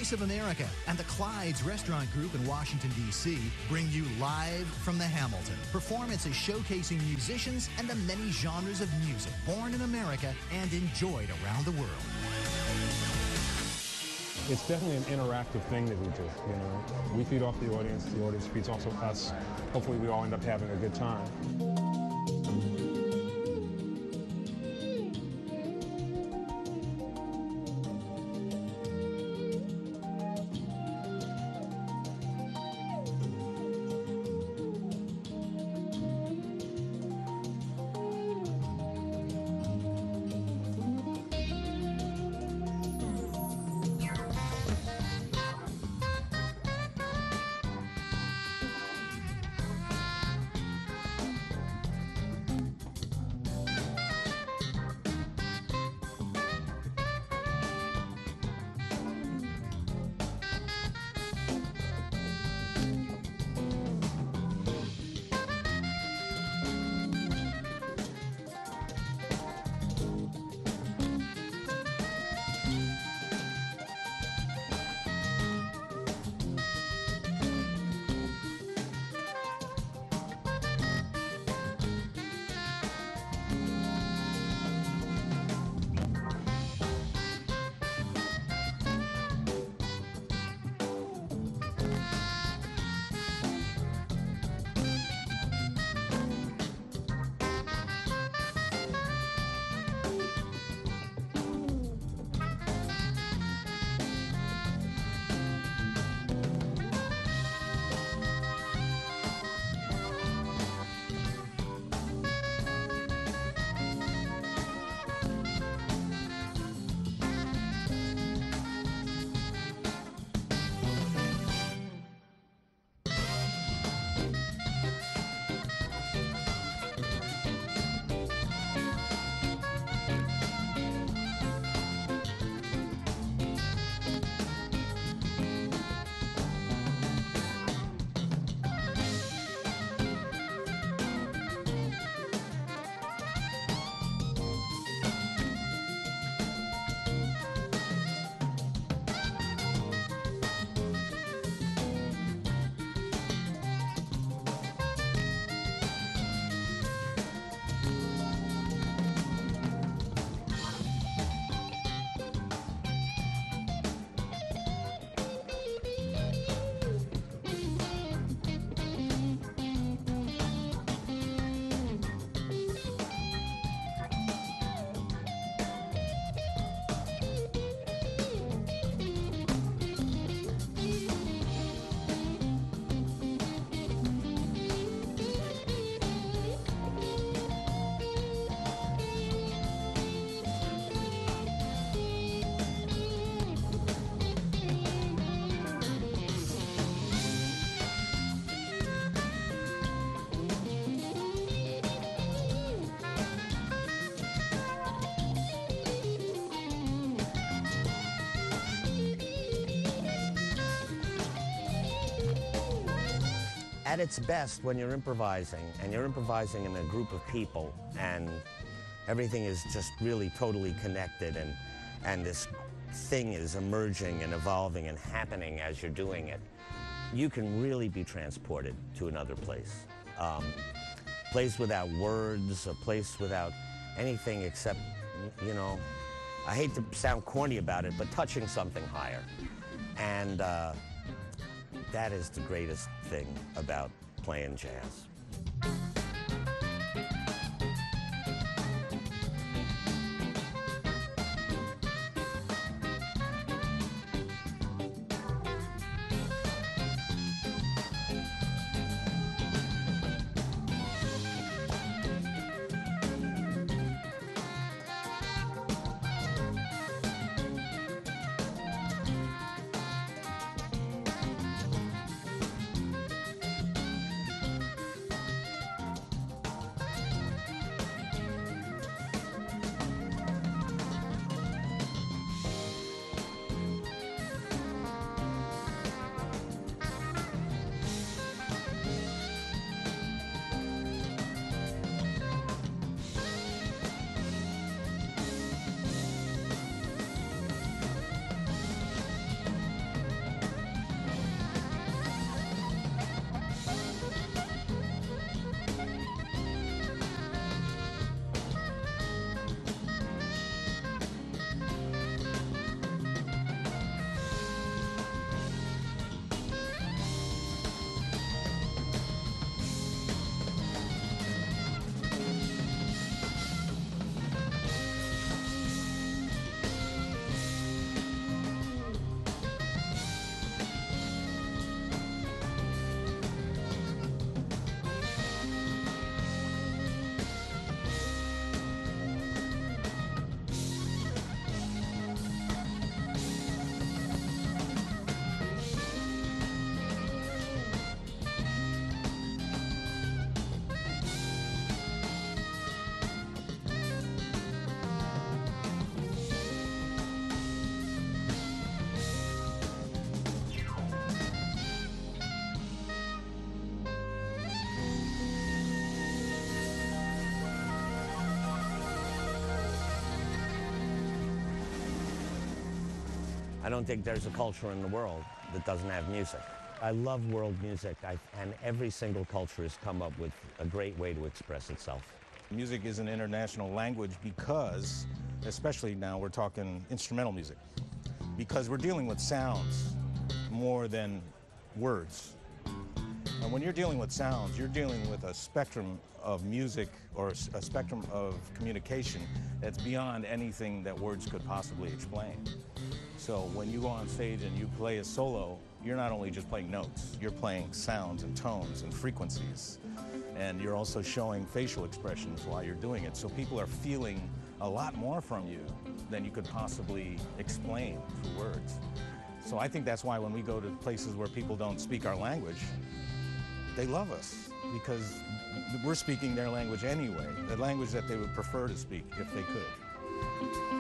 Voice of America and the Clyde's Restaurant Group in Washington, D.C. bring you Live from the Hamilton. Performances showcasing musicians and the many genres of music born in America and enjoyed around the world. It's definitely an interactive thing that we do, you know. We feed off the audience feeds off of us. Hopefully we all end up having a good time. At its best, when you're improvising, and you're improvising in a group of people, and everything is just really totally connected, and this thing is emerging and evolving and happening as you're doing it, you can really be transported to another place. Place without words, a place without anything except, you know, I hate to sound corny about it, but touching something higher. And that is the greatest thing about playing jazz. I don't think there's a culture in the world that doesn't have music. I love world music, and every single culture has come up with a great way to express itself. Music is an international language because, especially now we're talking instrumental music, because we're dealing with sounds more than words. And when you're dealing with sounds, you're dealing with a spectrum of music or a spectrum of communication that's beyond anything that words could possibly explain. So when you go on stage and you play a solo, you're not only just playing notes, you're playing sounds and tones and frequencies. And you're also showing facial expressions while you're doing it. So people are feeling a lot more from you than you could possibly explain through words. So I think that's why when we go to places where people don't speak our language, they love us because we're speaking their language anyway, the language that they would prefer to speak if they could.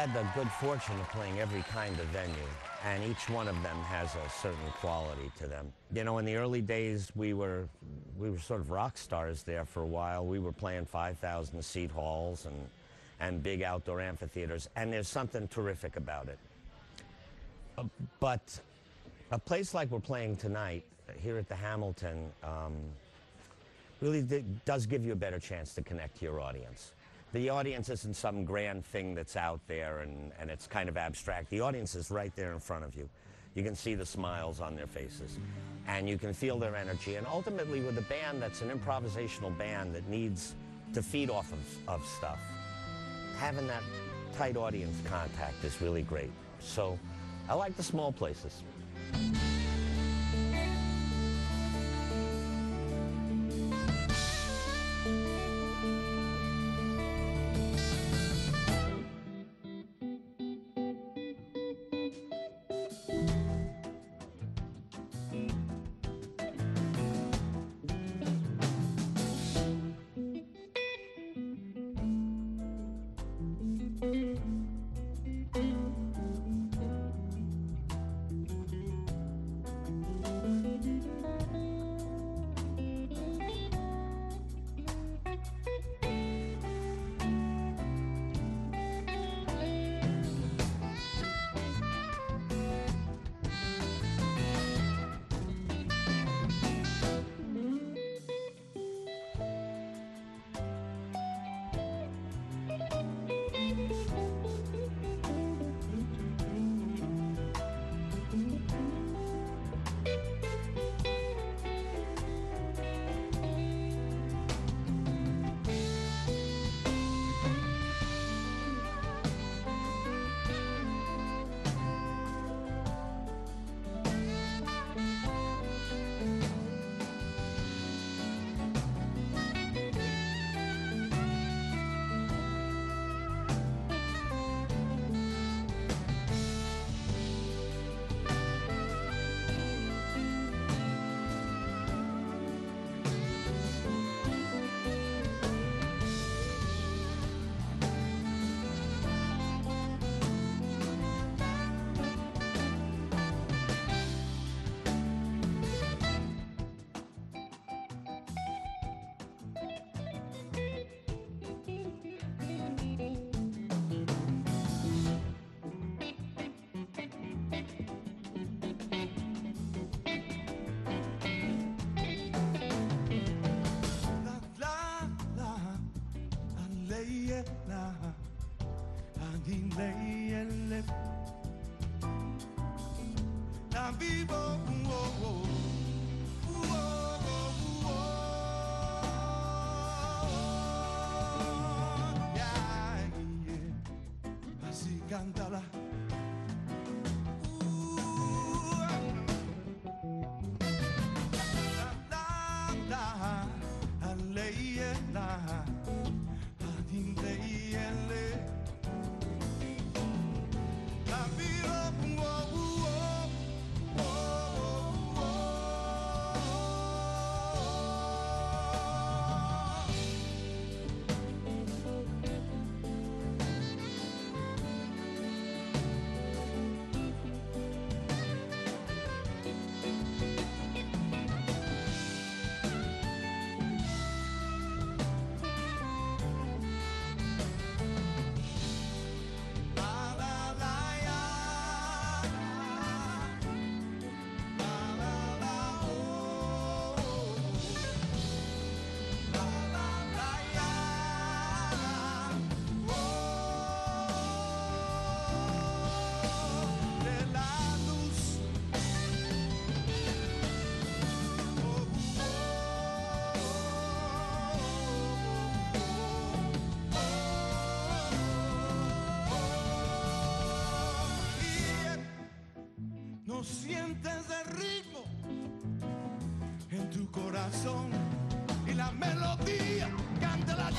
had the good fortune of playing every kind of venue, and each one of them has a certain quality to them. You know, in the early days, we were sort of rock stars there for a while. We were playing 5,000-seat halls and big outdoor amphitheaters, and there's something terrific about it. But a place like we're playing tonight, here at the Hamilton, really does give you a better chance to connect to your audience. The audience isn't some grand thing that's out there and it's kind of abstract. The audience is right there in front of you. You can see the smiles on their faces, and you can feel their energy. And ultimately, with a band that's an improvisational band that needs to feed off of stuff, having that tight audience contact is really great. So I like the small places. Cántala. Sientes el ritmo en tu corazón y la melodía canta la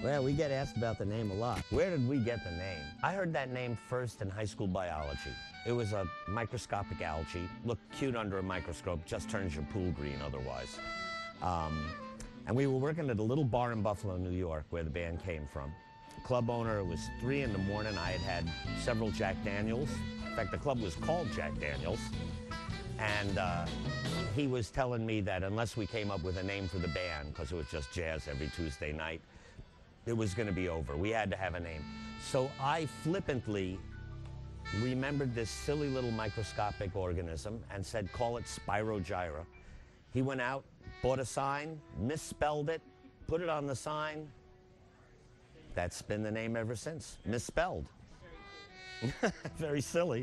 Well, we get asked about the name a lot. Where did we get the name? I heard that name first in high school biology. It was a microscopic algae. Looked cute under a microscope, just turns your pool green otherwise. And we were working at a little bar in Buffalo, New York, where the band came from. The club owner, it was 3 in the morning. I had several Jack Daniels. In fact, the club was called Jack Daniels. And he was telling me that unless we came up with a name for the band, because it was just jazz every Tuesday night, it was going to be over. We had to have a name. So I flippantly remembered this silly little microscopic organism and said, call it Spirogyra. He went out, bought a sign, misspelled it, put it on the sign. That's been the name ever since. Misspelled. Very silly.